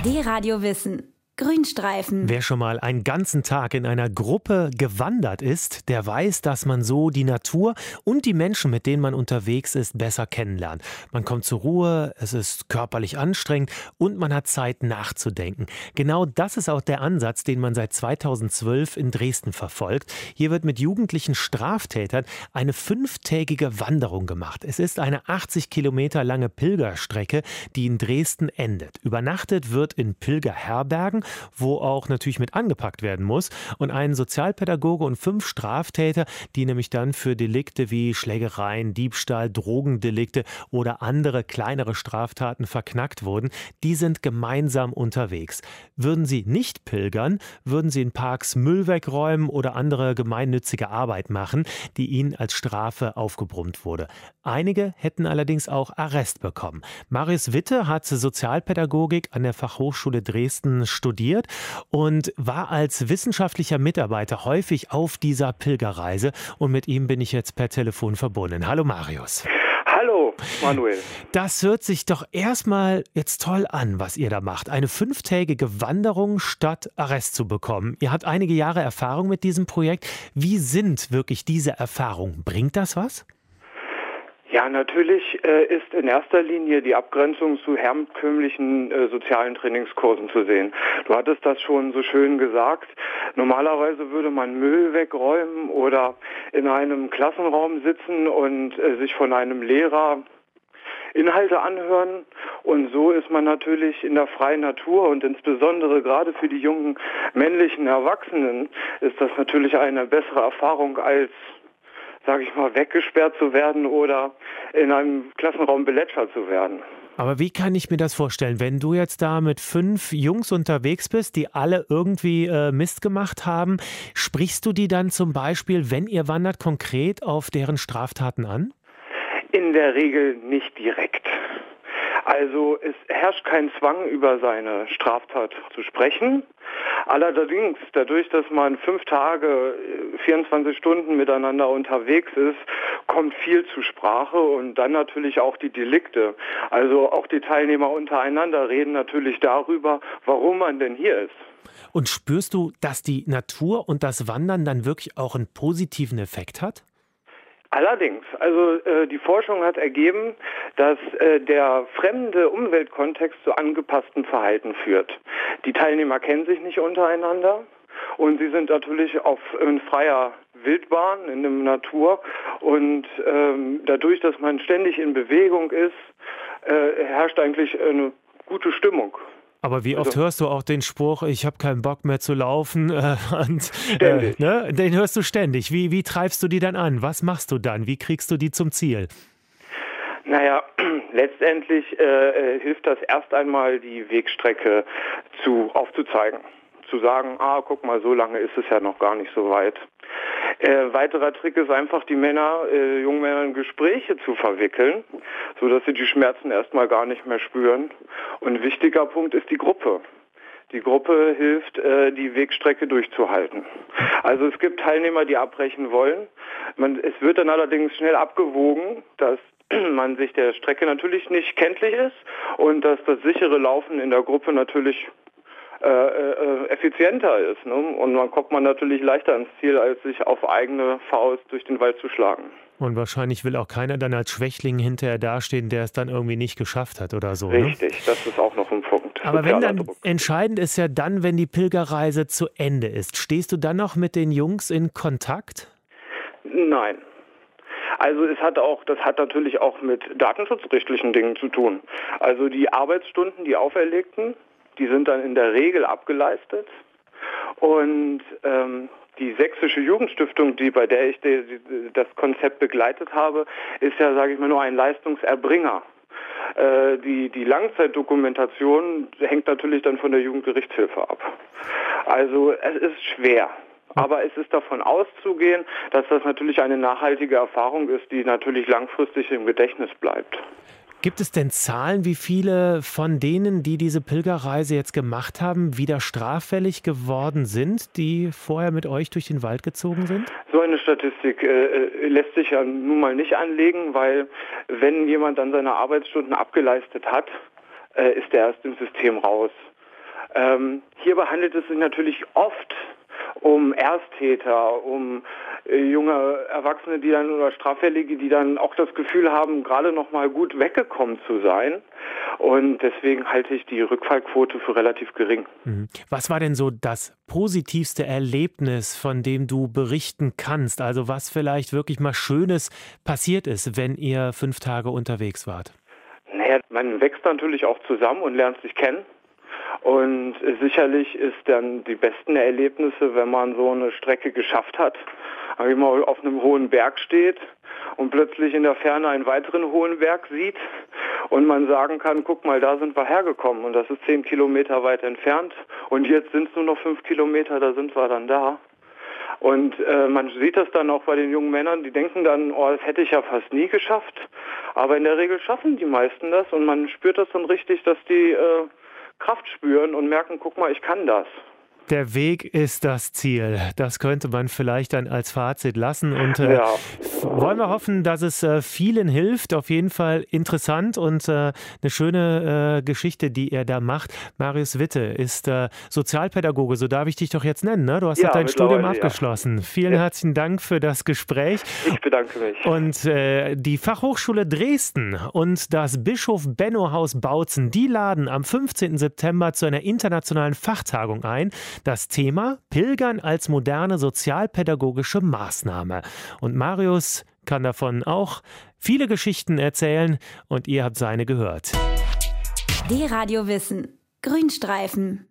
D-Radio Wissen. Grünstreifen. Wer schon mal einen ganzen Tag in einer Gruppe gewandert ist, der weiß, dass man so die Natur und die Menschen, mit denen man unterwegs ist, besser kennenlernt. Man kommt zur Ruhe, es ist körperlich anstrengend und man hat Zeit nachzudenken. Genau das ist auch der Ansatz, den man seit 2012 in Dresden verfolgt. Hier wird mit jugendlichen Straftätern eine 5-tägige Wanderung gemacht. Es ist eine 80 Kilometer lange Pilgerstrecke, die in Dresden endet. Übernachtet wird in Pilgerherbergen, wo auch natürlich mit angepackt werden muss. Und ein Sozialpädagoge und 5 Straftäter, die nämlich dann für Delikte wie Schlägereien, Diebstahl, Drogendelikte oder andere kleinere Straftaten verknackt wurden, die sind gemeinsam unterwegs. Würden sie nicht pilgern, würden sie in Parks Müll wegräumen oder andere gemeinnützige Arbeit machen, die ihnen als Strafe aufgebrummt wurde. Einige hätten allerdings auch Arrest bekommen. Marius Witte hat Sozialpädagogik an der Fachhochschule Dresden studiert und war als wissenschaftlicher Mitarbeiter häufig auf dieser Pilgerreise. Und mit ihm bin ich jetzt per Telefon verbunden. Hallo Marius. Hallo Manuel. Das hört sich doch erstmal jetzt toll an, was ihr da macht. Eine 5-tägige Wanderung statt Arrest zu bekommen. Ihr habt einige Jahre Erfahrung mit diesem Projekt. Wie sind wirklich diese Erfahrungen? Bringt das was? Ja, natürlich ist in erster Linie die Abgrenzung zu herkömmlichen sozialen Trainingskursen zu sehen. Du hattest das schon so schön gesagt. Normalerweise würde man Müll wegräumen oder in einem Klassenraum sitzen und sich von einem Lehrer Inhalte anhören. Und so ist man natürlich in der freien Natur und insbesondere gerade für die jungen männlichen Erwachsenen ist das natürlich eine bessere Erfahrung als, sage ich mal, weggesperrt zu werden oder in einem Klassenraum belätschert zu werden. Aber wie kann ich mir das vorstellen, wenn du jetzt da mit 5 Jungs unterwegs bist, die alle irgendwie Mist gemacht haben, sprichst du die dann zum Beispiel, wenn ihr wandert, konkret auf deren Straftaten an? In der Regel nicht direkt. Also es herrscht kein Zwang, über seine Straftat zu sprechen. Allerdings, dadurch, dass man 5 Tage, 24 Stunden miteinander unterwegs ist, kommt viel zur Sprache und dann natürlich auch die Delikte. Also auch die Teilnehmer untereinander reden natürlich darüber, warum man denn hier ist. Und spürst du, dass die Natur und das Wandern dann wirklich auch einen positiven Effekt hat? Allerdings, also die Forschung hat ergeben, dass der fremde Umweltkontext zu angepassten Verhalten führt. Die Teilnehmer kennen sich nicht untereinander und sie sind natürlich in freier Wildbahn, in der Natur und dadurch, dass man ständig in Bewegung ist, herrscht eigentlich eine gute Stimmung. Aber wie oft hörst du auch den Spruch, ich habe keinen Bock mehr zu laufen? Ständig. Den hörst du ständig. Wie treibst du die dann an? Was machst du dann? Wie kriegst du die zum Ziel? Naja, letztendlich hilft das erst einmal, die Wegstrecke aufzuzeigen. Zu sagen, guck mal, so lange ist es ja noch gar nicht so weit. Weiterer Trick ist einfach, die jungen Männer in Gespräche zu verwickeln, sodass sie die Schmerzen erstmal gar nicht mehr spüren. Und ein wichtiger Punkt ist die Gruppe. Die Gruppe hilft, die Wegstrecke durchzuhalten. Also es gibt Teilnehmer, die abbrechen wollen. Es wird dann allerdings schnell abgewogen, dass man sich der Strecke natürlich nicht kenntlich ist und dass das sichere Laufen in der Gruppe natürlich effizienter ist. Ne? Und dann kommt man natürlich leichter ans Ziel, als sich auf eigene Faust durch den Wald zu schlagen. Und wahrscheinlich will auch keiner dann als Schwächling hinterher dastehen, der es dann irgendwie nicht geschafft hat oder so. Richtig, ne? Das ist auch noch ein Punkt. Aber wenn dann entscheidend ist ja dann, wenn die Pilgerreise zu Ende ist, stehst du dann noch mit den Jungs in Kontakt? Nein. Also das hat natürlich auch mit datenschutzrechtlichen Dingen zu tun. Also die Arbeitsstunden, die auferlegten, die sind dann in der Regel abgeleistet und die Sächsische Jugendstiftung, bei der ich das Konzept begleitet habe, ist ja, sage ich mal, nur ein Leistungserbringer. Die Langzeitdokumentation hängt natürlich dann von der Jugendgerichtshilfe ab. Also es ist schwer. Aber es ist davon auszugehen, dass das natürlich eine nachhaltige Erfahrung ist, die natürlich langfristig im Gedächtnis bleibt. Gibt es denn Zahlen, wie viele von denen, die diese Pilgerreise jetzt gemacht haben, wieder straffällig geworden sind, die vorher mit euch durch den Wald gezogen sind? So eine Statistik lässt sich ja nun mal nicht anlegen, weil wenn jemand dann seine Arbeitsstunden abgeleistet hat, ist er erst im System raus. Hierbei handelt es sich natürlich oft um Ersttäter, um junge Erwachsene, die dann oder Straffällige, die dann auch das Gefühl haben, gerade noch mal gut weggekommen zu sein. Und deswegen halte ich die Rückfallquote für relativ gering. Was war denn so das positivste Erlebnis, von dem du berichten kannst? Also was vielleicht wirklich mal Schönes passiert ist, wenn ihr 5 Tage unterwegs wart? Naja, man wächst natürlich auch zusammen und lernt sich kennen. Und sicherlich ist dann die besten Erlebnisse, wenn man so eine Strecke geschafft hat, wenn man auf einem hohen Berg steht und plötzlich in der Ferne einen weiteren hohen Berg sieht und man sagen kann, guck mal, da sind wir hergekommen und das ist 10 Kilometer weit entfernt und jetzt sind es nur noch 5 Kilometer, da sind wir dann da. Und man sieht das dann auch bei den jungen Männern, die denken dann, oh, das hätte ich ja fast nie geschafft. Aber in der Regel schaffen die meisten das und man spürt das dann richtig, dass die Kraft spüren und merken, guck mal, ich kann das. Der Weg ist das Ziel. Das könnte man vielleicht dann als Fazit lassen. Und wollen wir hoffen, dass es vielen hilft. Auf jeden Fall interessant und eine schöne Geschichte, die er da macht. Marius Witte ist Sozialpädagoge, so darf ich dich doch jetzt nennen, ne? Du hast dein Studium abgeschlossen. Vielen herzlichen Dank für das Gespräch. Ich bedanke mich. Und die Fachhochschule Dresden und das Bischof-Benno-Haus Bautzen, die laden am 15. September zu einer internationalen Fachtagung ein. Das Thema: Pilgern als moderne sozialpädagogische Maßnahme. Und Marius kann davon auch viele Geschichten erzählen und ihr habt seine gehört. D-Radio Wissen. Grünstreifen.